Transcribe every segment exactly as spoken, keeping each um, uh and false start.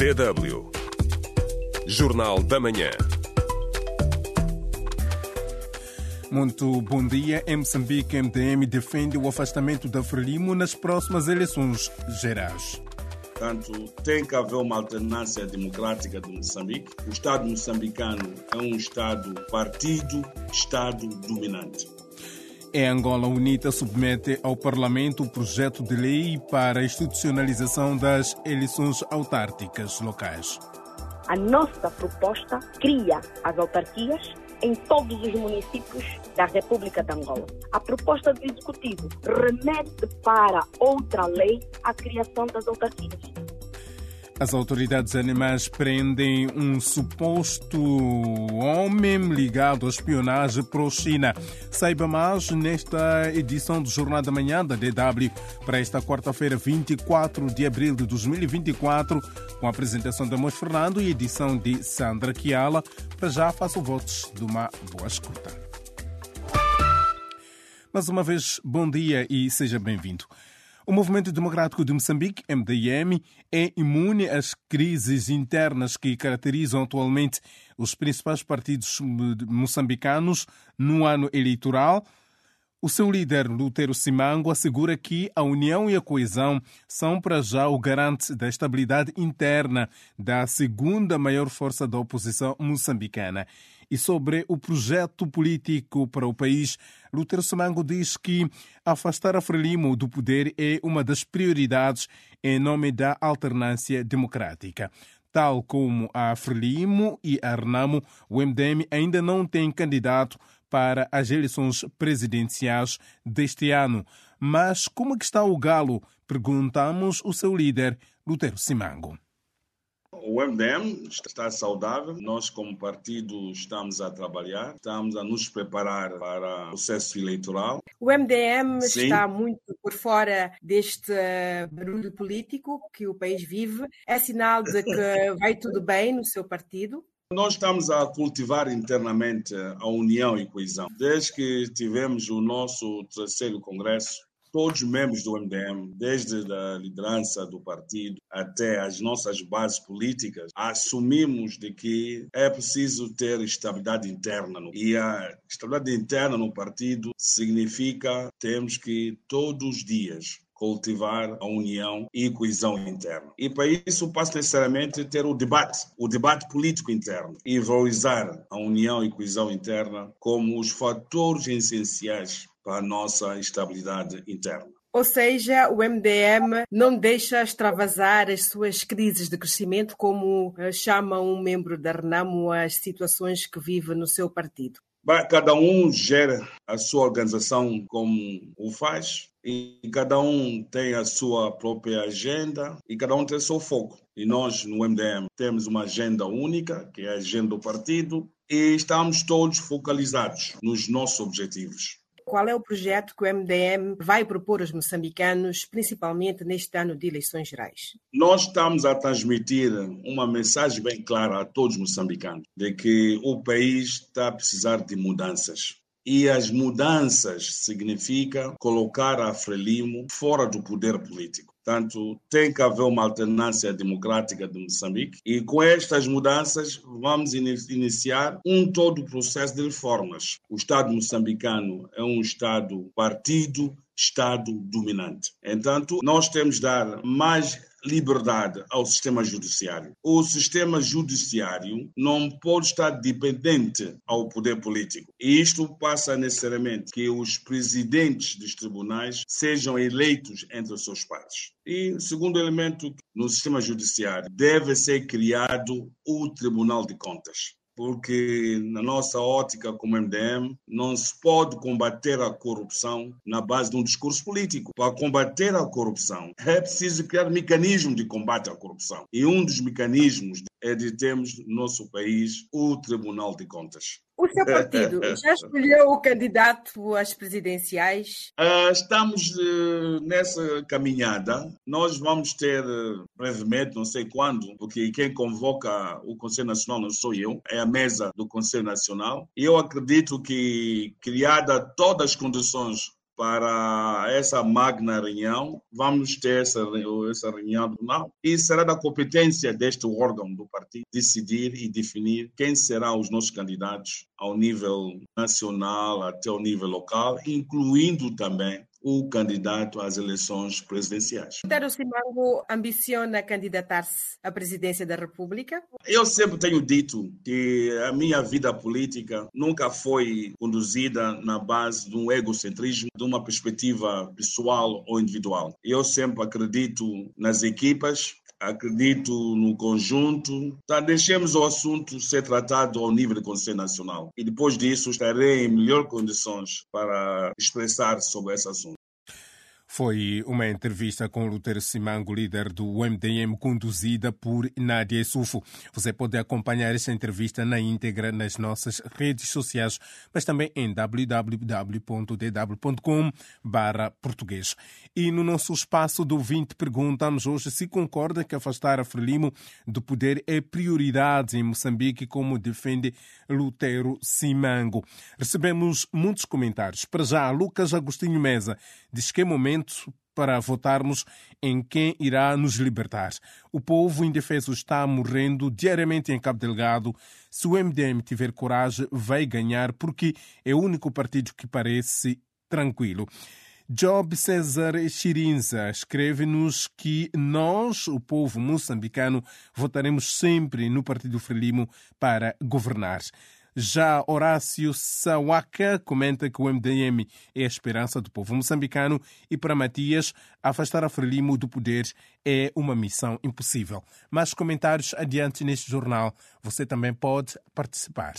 D W. Jornal da Manhã. Muito bom dia. Em Moçambique, M D M defende o afastamento da Frelimo nas próximas eleições gerais. Portanto, tem que haver uma alternância democrática de Moçambique. O Estado moçambicano é um Estado partido, Estado dominante. Em Angola, a UNITA submete ao Parlamento o projeto de lei para a institucionalização das eleições autárquicas locais. A nossa proposta cria as autarquias em todos os municípios da República de Angola. A proposta do Executivo remete para outra lei a criação das autarquias. As autoridades animais prendem um suposto homem ligado à espionagem pró-China. Saiba mais nesta edição do Jornal da Manhã da D W para esta quarta-feira, vinte e quatro de abril de dois mil e vinte e quatro, com a apresentação de Amos Fernando e edição de Sandra Chiala. Para já, faço votos de uma boa escuta. Mais uma vez, bom dia e seja bem-vindo. O Movimento Democrático de Moçambique, M D M, é imune às crises internas que caracterizam atualmente os principais partidos moçambicanos no ano eleitoral. O seu líder, Lutero Simango, assegura que a união e a coesão são para já o garante da estabilidade interna da segunda maior força da oposição moçambicana. E sobre o projeto político para o país, Lutero Simango diz que afastar a Frelimo do poder é uma das prioridades em nome da alternância democrática. Tal como a Frelimo e a Renamo, o M D M ainda não tem candidato para as eleições presidenciais deste ano. Mas como é que está o galo? Perguntamos o seu líder, Lutero Simango. O M D M está saudável. Nós, como partido, estamos a trabalhar, estamos a nos preparar para o processo eleitoral. O M D M Sim. Está muito por fora deste barulho político que o país vive. É sinal de que vai tudo bem no seu partido? Nós estamos a cultivar internamente a união e coesão. Desde que tivemos o nosso terceiro congresso, todos os membros do M D M, desde a liderança do partido até as nossas bases políticas, assumimos de que é preciso ter estabilidade interna. E a estabilidade interna no partido significa que temos que todos os dias cultivar a união e coesão interna. E para isso passa necessariamente ter o debate, o debate político interno e valorizar a união e coesão interna como os fatores essenciais para a nossa estabilidade interna. Ou seja, o M D M não deixa extravasar as suas crises de crescimento, como chama um membro da Renamo as situações que vive no seu partido. Cada um gera a sua organização como o faz e cada um tem a sua própria agenda e cada um tem o seu foco. E nós, no M D M, temos uma agenda única, que é a agenda do partido, e estamos todos focalizados nos nossos objetivos. Qual é o projeto que o M D M vai propor aos moçambicanos, principalmente neste ano de eleições gerais? Nós estamos a transmitir uma mensagem bem clara a todos os moçambicanos de que o país está a precisar de mudanças. E as mudanças significa colocar a Frelimo fora do poder político. Portanto, tem que haver uma alternância democrática de Moçambique e com estas mudanças vamos iniciar um todo o processo de reformas. O Estado moçambicano é um Estado partido, Estado dominante. Entanto, nós temos de dar mais liberdade ao sistema judiciário. O sistema judiciário não pode estar dependente ao poder político. E isto passa necessariamente que os presidentes dos tribunais sejam eleitos entre os seus pares. E, segundo elemento, no sistema judiciário deve ser criado o Tribunal de Contas. Porque na nossa ótica como M D M não se pode combater a corrupção na base de um discurso político. Para combater a corrupção é preciso criar mecanismos de combate à corrupção. E um dos mecanismos é de termos no nosso país o Tribunal de Contas. O seu partido já escolheu o candidato às presidenciais? Uh, estamos uh, nessa caminhada. Nós vamos ter uh, brevemente, não sei quando, porque quem convoca o Conselho Nacional não sou eu, é a mesa do Conselho Nacional. E eu acredito que, criada todas as condições para essa magna reunião. Vamos ter essa, essa reunião, não. E será da competência deste órgão do partido decidir e definir quem serão os nossos candidatos ao nível nacional até ao nível local, incluindo também o candidato às eleições presidenciais. Lutero Simango ambiciona candidatar-se à presidência da República? Eu sempre tenho dito que a minha vida política nunca foi conduzida na base de um egocentrismo, de uma perspectiva pessoal ou individual. Eu sempre acredito nas equipas, acredito no conjunto. Tá, deixemos o assunto ser tratado ao nível do Conselho Nacional. E depois disso estarei em melhores condições para expressar sobre esse assunto. Foi uma entrevista com Lutero Simango, líder do M D M, conduzida por Nádia Issoufo. Você pode acompanhar esta entrevista na íntegra nas nossas redes sociais, mas também em w w w ponto d w ponto com barra português. E no nosso espaço do ouvinte perguntamos hoje se concorda que afastar a Frelimo do poder é prioridade em Moçambique, como defende Lutero Simango. Recebemos muitos comentários. Para já, Lucas Agostinho Meza diz que é momento para votarmos em quem irá nos libertar. O povo indefeso está morrendo diariamente em Cabo Delgado. Se o M D M tiver coragem, vai ganhar, porque é o único partido que parece tranquilo. Job César Chirinza escreve-nos que nós, o povo moçambicano, votaremos sempre no Partido Frelimo para governar. Já Horácio Sawaka comenta que o M D M é a esperança do povo moçambicano e, para Matias, afastar a Frelimo do poder é uma missão impossível. Mais comentários adiante neste jornal. Você também pode participar.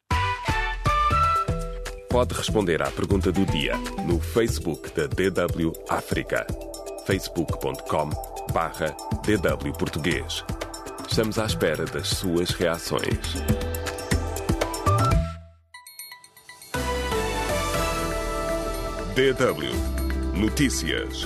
Pode responder à pergunta do dia no Facebook da D W África. facebook ponto com barra D W Português. Estamos à espera das suas reações. D W Notícias.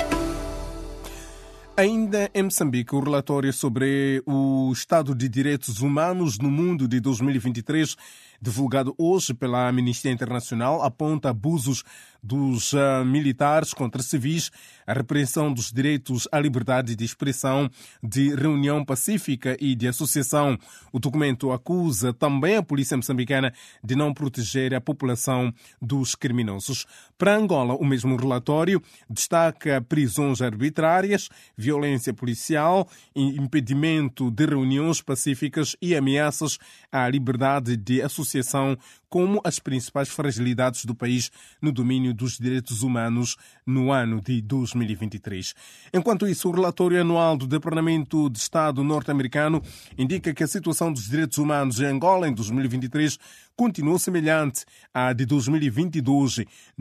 Ainda em Moçambique, o relatório sobre o estado de direitos humanos no mundo de dois mil e vinte e três, divulgado hoje pela Amnistia Internacional, aponta abusos dos uh, militares contra civis, a repressão dos direitos à liberdade de expressão, de reunião pacífica e de associação. O documento acusa também a polícia moçambicana de não proteger a população dos criminosos. Para Angola, o mesmo relatório destaca prisões arbitrárias, violência policial, impedimento de reuniões pacíficas e ameaças à liberdade de associação como as principais fragilidades do país no domínio dos direitos humanos no ano de dois mil e vinte e três. Enquanto isso, o relatório anual do Departamento de Estado norte-americano indica que a situação dos direitos humanos em Angola em dois mil e vinte e três continuou semelhante à de dois mil e vinte e dois,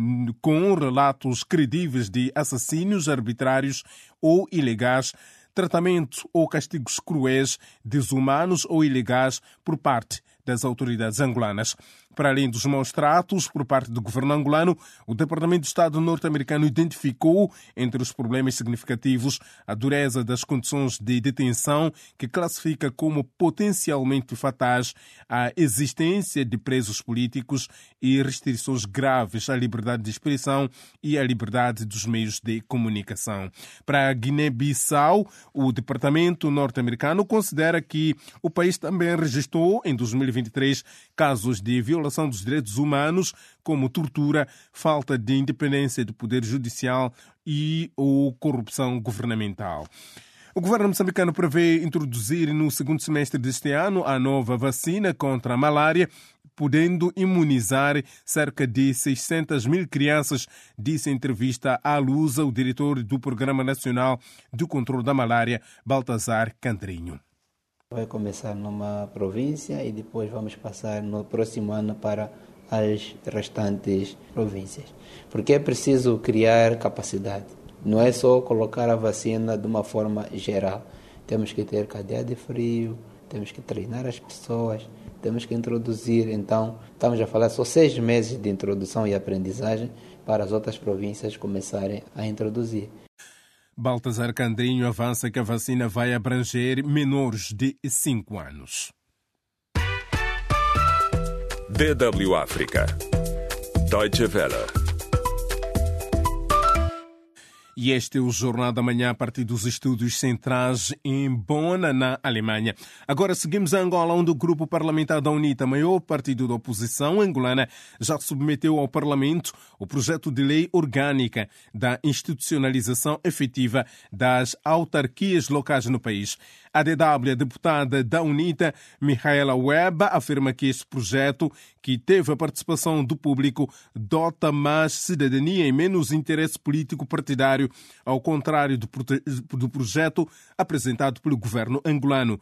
com relatos credíveis de assassínios arbitrários ou ilegais, tratamento ou castigos cruéis, desumanos ou ilegais por parte das autoridades angolanas. Para além dos maus tratos por parte do governo angolano, o Departamento de Estado norte-americano identificou, entre os problemas significativos, a dureza das condições de detenção, que classifica como potencialmente fatais a existência de presos políticos e restrições graves à liberdade de expressão e à liberdade dos meios de comunicação. Para a Guiné-Bissau, o Departamento norte-americano considera que o país também registrou, em dois mil e vinte e três, casos de violação dos direitos humanos, como tortura, falta de independência do poder judicial e ou corrupção governamental. O governo moçambicano prevê introduzir no segundo semestre deste ano a nova vacina contra a malária, podendo imunizar cerca de seiscentas mil crianças, disse em entrevista à Lusa o diretor do Programa Nacional de Controlo da Malária, Baltazar Candrinho. Vai começar numa província e depois vamos passar no próximo ano para as restantes províncias. Porque é preciso criar capacidade. Não é só colocar a vacina de uma forma geral. Temos que ter cadeia de frio, temos que treinar as pessoas, temos que introduzir. Então, estamos a falar só seis meses de introdução e aprendizagem para as outras províncias começarem a introduzir. Baltazar Candrinho avança que a vacina vai abranger menores de cinco anos. D W África. Deutsche Welle. E este é o Jornal da Manhã a partir dos estúdios centrais em Bonn, na Alemanha. Agora seguimos a Angola, onde o grupo parlamentar da UNITA, maior partido da oposição angolana, já submeteu ao Parlamento o projeto de lei orgânica da institucionalização efetiva das autarquias locais no país. A D W, a deputada da UNITA, Mihaela Webb, afirma que este projeto, que teve a participação do público, dota mais cidadania e menos interesse político partidário, ao contrário do, do projeto apresentado pelo governo angolano.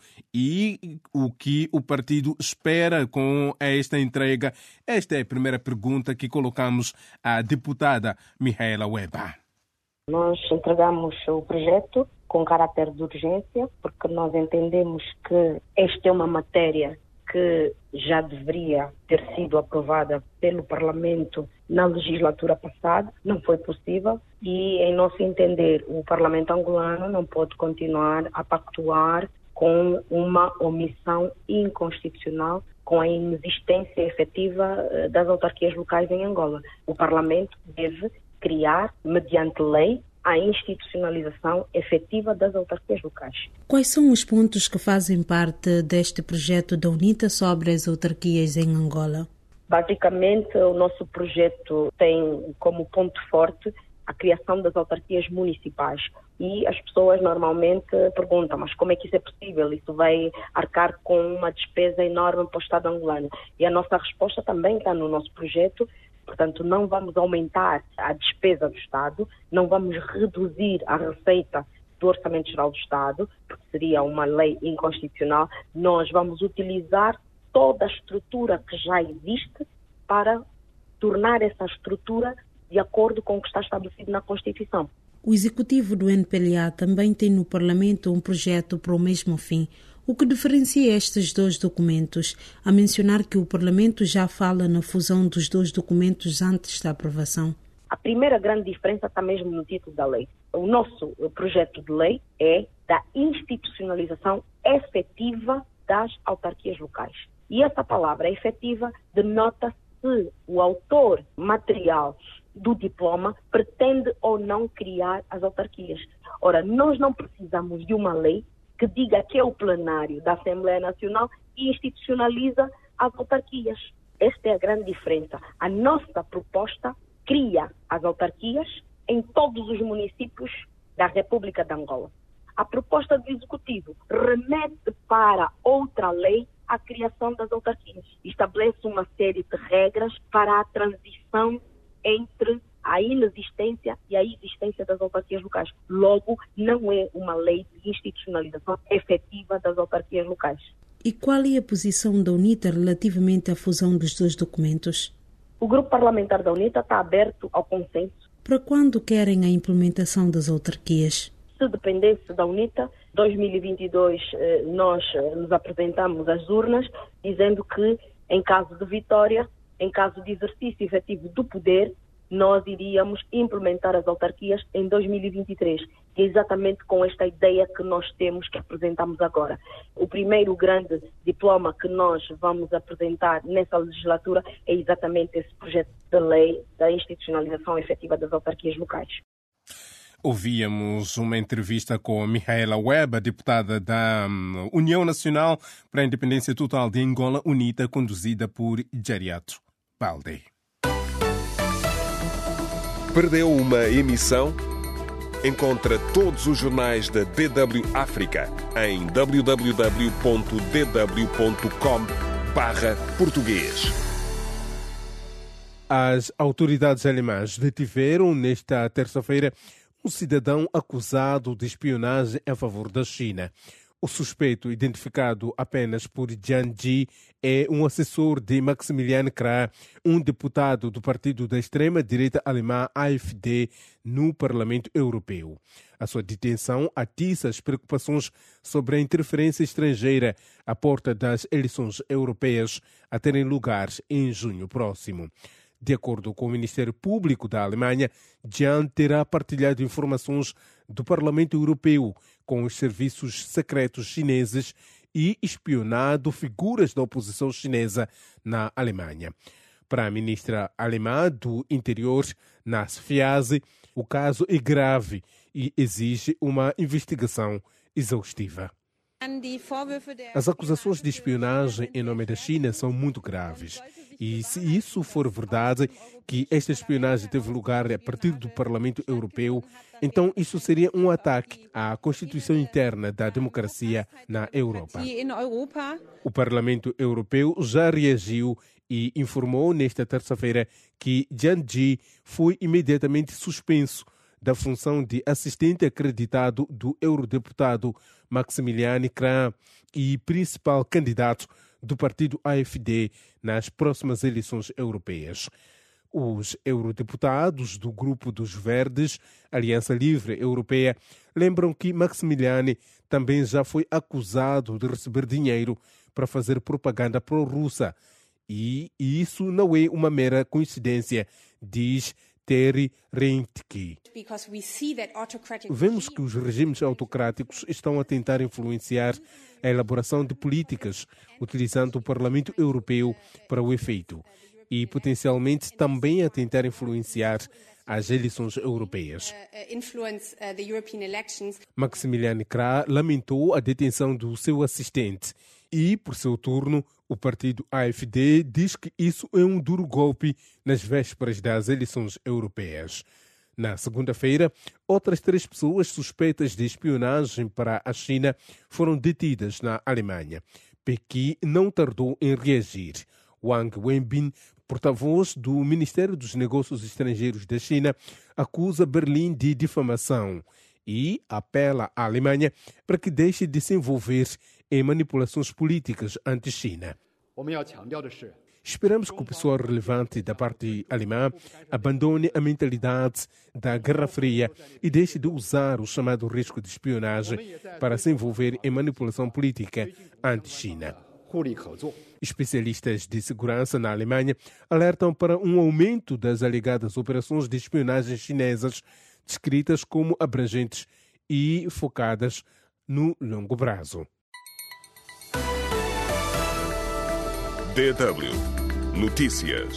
E o que o partido espera com esta entrega? Esta é a primeira pergunta que colocamos à deputada Mihaela Webb. Nós entregamos o projeto com caráter de urgência, porque nós entendemos que esta é uma matéria que já deveria ter sido aprovada pelo Parlamento na legislatura passada, não foi possível, e, em nosso entender, o Parlamento angolano não pode continuar a pactuar com uma omissão inconstitucional, com a inexistência efetiva das autarquias locais em Angola. O Parlamento deve criar, mediante lei, a institucionalização efetiva das autarquias locais. Quais são os pontos que fazem parte deste projeto da UNITA sobre as autarquias em Angola? Basicamente, o nosso projeto tem como ponto forte a criação das autarquias municipais. E as pessoas normalmente perguntam, mas como é que isso é possível? Isso vai arcar com uma despesa enorme para o Estado angolano. E a nossa resposta também está no nosso projeto. Portanto, não vamos aumentar a despesa do Estado, não vamos reduzir a receita do Orçamento Geral do Estado, porque seria uma lei inconstitucional. Nós vamos utilizar toda a estrutura que já existe para tornar essa estrutura de acordo com o que está estabelecido na Constituição. O executivo do N P L A também tem no Parlamento um projeto para o mesmo fim. O que diferencia estes dois documentos? A mencionar que o Parlamento já fala na fusão dos dois documentos antes da aprovação. A primeira grande diferença está mesmo no título da lei. O nosso projeto de lei é da institucionalização efetiva das autarquias locais. E essa palavra efetiva denota se o autor material do diploma pretende ou não criar as autarquias. Ora, nós não precisamos de uma lei que diga que é o plenário da Assembleia Nacional e institucionaliza as autarquias. Esta é a grande diferença. A nossa proposta cria as autarquias em todos os municípios da República de Angola. A proposta do Executivo remete para outra lei a criação das autarquias. Estabelece uma série de regras para a transição entre a inexistência e a existência das autarquias locais. Logo, não é uma lei de institucionalização efetiva das autarquias locais. E qual é a posição da UNITA relativamente à fusão dos dois documentos? O grupo parlamentar da UNITA está aberto ao consenso. Para quando querem a implementação das autarquias? Se dependesse da UNITA, em dois mil e vinte e dois nós nos apresentamos às urnas dizendo que, em caso de vitória, em caso de exercício efetivo do poder, nós iríamos implementar as autarquias em dois mil e vinte e três. E é exatamente com esta ideia que nós temos, que apresentamos agora. O primeiro grande diploma que nós vamos apresentar nessa legislatura é exatamente esse projeto de lei da institucionalização efetiva das autarquias locais. Ouvíamos uma entrevista com Mihaela Webb, deputada da União Nacional para a Independência Total de Angola, UNITA, conduzida por Jariato Balde. Perdeu uma emissão? Encontra todos os jornais da D W África em w w w ponto d w ponto com barra português. As autoridades alemãs detiveram nesta terça-feira um cidadão acusado de espionagem a favor da China. O suspeito, identificado apenas por Jiang Ji, é um assessor de Maximilian Krah, um deputado do partido da extrema-direita alemã A F D no Parlamento Europeu. A sua detenção atiça as preocupações sobre a interferência estrangeira à porta das eleições europeias a terem lugar em junho próximo. De acordo com o Ministério Público da Alemanha, Jiang terá partilhado informações do Parlamento Europeu com os serviços secretos chineses e espionado figuras da oposição chinesa na Alemanha. Para a ministra alemã do Interior, Nancy Faeser, o caso é grave e exige uma investigação exaustiva. As acusações de espionagem em nome da China são muito graves. E se isso for verdade, que esta espionagem teve lugar a partir do Parlamento Europeu, então isso seria um ataque à Constituição interna da democracia na Europa. O Parlamento Europeu já reagiu e informou nesta terça-feira que Jiang Ji foi imediatamente suspenso da função de assistente acreditado do eurodeputado Maximilian Krah e principal candidato do partido A F D nas próximas eleições europeias. Os eurodeputados do Grupo dos Verdes, Aliança Livre Europeia, lembram que Maximilian também já foi acusado de receber dinheiro para fazer propaganda pró-russa. E isso não é uma mera coincidência, diz Terry Reintke. Vemos que os regimes autocráticos estão a tentar influenciar a elaboração de políticas, utilizando o Parlamento Europeu para o efeito, e potencialmente também a tentar influenciar as eleições europeias. Maximilian Krah lamentou a detenção do seu assistente e, por seu turno, o partido A F D diz que isso é um duro golpe nas vésperas das eleições europeias. Na segunda-feira, outras três pessoas suspeitas de espionagem para a China foram detidas na Alemanha. Pequim não tardou em reagir. Wang Wenbin, porta-voz do Ministério dos Negócios Estrangeiros da China, acusa Berlim de difamação e apela à Alemanha para que deixe de se envolver em manipulações políticas anti-China. Esperamos que o pessoal relevante da parte alemã abandone a mentalidade da Guerra Fria e deixe de usar o chamado risco de espionagem para se envolver em manipulação política anti-China. Especialistas de segurança na Alemanha alertam para um aumento das alegadas operações de espionagem chinesas, descritas como abrangentes e focadas no longo prazo. D W Notícias.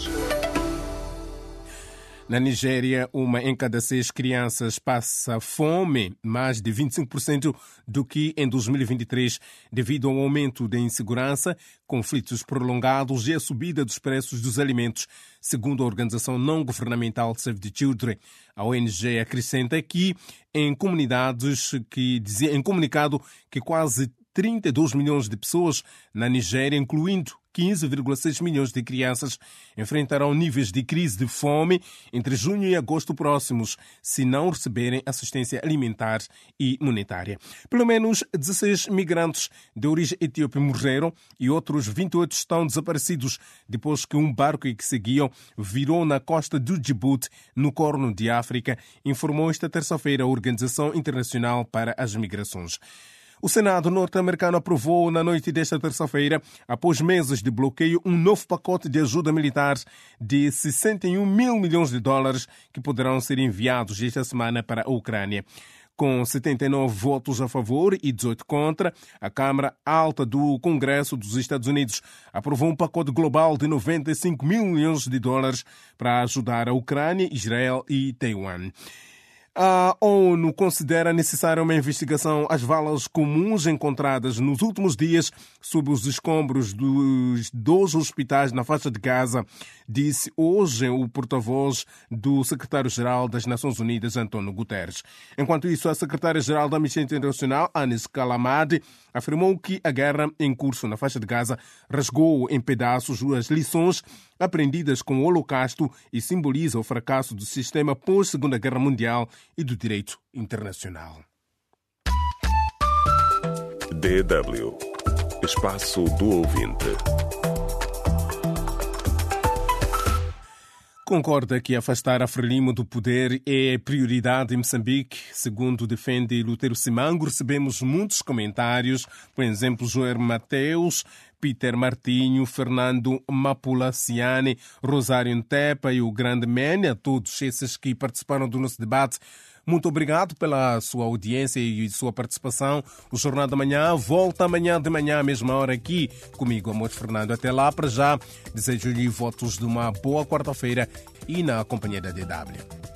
Na Nigéria, uma em cada seis crianças passa fome, mais de vinte e cinco por cento do que em dois mil e vinte e três, devido ao aumento da insegurança, conflitos prolongados e a subida dos preços dos alimentos, segundo a organização não-governamental Save the Children. A O N G acrescenta que, em comunidades que dizia, em comunicado, que quase trinta e dois milhões de pessoas na Nigéria, incluindo quinze vírgula seis milhões de crianças, enfrentarão níveis de crise de fome entre junho e agosto próximos, se não receberem assistência alimentar e monetária. Pelo menos dezesseis migrantes de origem etíope morreram e outros vinte e oito estão desaparecidos depois que um barco que seguiam virou na costa do Djibouti, no Corno de África, informou esta terça-feira a Organização Internacional para as Migrações. O Senado norte-americano aprovou na noite desta terça-feira, após meses de bloqueio, um novo pacote de ajuda militar de sessenta e um mil milhões de dólares que poderão ser enviados esta semana para a Ucrânia. Com setenta e nove votos a favor e dezoito contra, a Câmara Alta do Congresso dos Estados Unidos aprovou um pacote global de noventa e cinco mil milhões de dólares para ajudar a Ucrânia, Israel e Taiwan. A ONU considera necessária uma investigação às valas comuns encontradas nos últimos dias sob os escombros dos dois hospitais na faixa de Gaza, disse hoje o porta-voz do secretário-geral das Nações Unidas, António Guterres. Enquanto isso, a secretária-geral da Amnistia Internacional, Anis Kalamadi, afirmou que a guerra em curso na faixa de Gaza rasgou em pedaços as lições aprendidas com o Holocausto e simboliza o fracasso do sistema pós-Segunda Guerra Mundial e do direito internacional. D W Espaço do Ouvinte. Concorda que afastar a Frelimo do poder é prioridade em Moçambique? Segundo defende Lutero Simango, recebemos muitos comentários, por exemplo, Joer Mateus, Peter Martinho, Fernando Mapulaciani, Rosário Ntepa e o Grande Mene, a todos esses que participaram do nosso debate. Muito obrigado pela sua audiência e sua participação. O Jornal da Manhã volta amanhã de manhã, à mesma hora aqui, comigo, Amor Fernando. Até lá, para já, desejo-lhe votos de uma boa quarta-feira e na companhia da D W.